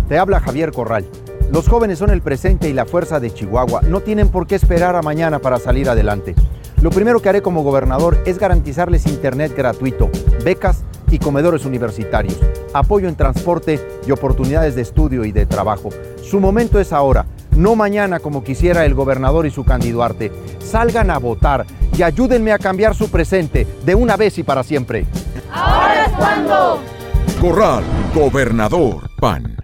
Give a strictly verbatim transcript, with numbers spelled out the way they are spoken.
Te habla Javier Corral. Los jóvenes son el presente y la fuerza de Chihuahua. No tienen por qué esperar a mañana para salir adelante. Lo primero que haré como gobernador es garantizarles internet gratuito, becas y comedores universitarios, apoyo en transporte y oportunidades de estudio y de trabajo. Su momento es ahora, no mañana como quisiera el gobernador y su candidato. Salgan a votar y ayúdenme a cambiar su presente de una vez y para siempre. ¡Ahora es cuando! Corral, gobernador, P A N.